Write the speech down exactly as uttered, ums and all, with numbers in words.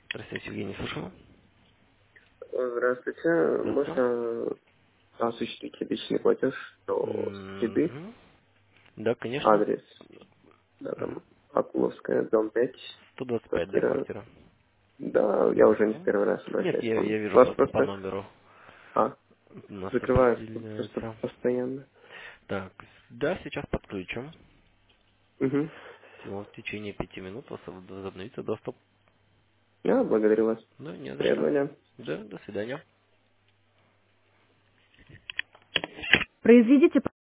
Здравствуйте, Евгений, слушаю. Здравствуйте. Здравствуйте. Можно осуществить личный платеж до среды? Мгм. Да, конечно. Адрес, да, Мгм. там, Акуловская, дом пять, сто двадцать пять, да, квартира. квартира? Да, я уже не в Мгм. первый раз Нет, обращаюсь к я, вам. я вижу Вас просто по просто, номеру. а, Нас просто закрывают просто выделяется. постоянно. Так, да, сейчас подключим. Угу. Всего в течение пяти минут вас возобновится доступ. Я благодарю вас. Да, не за что. Приятного дня. Да, до свидания. Произведите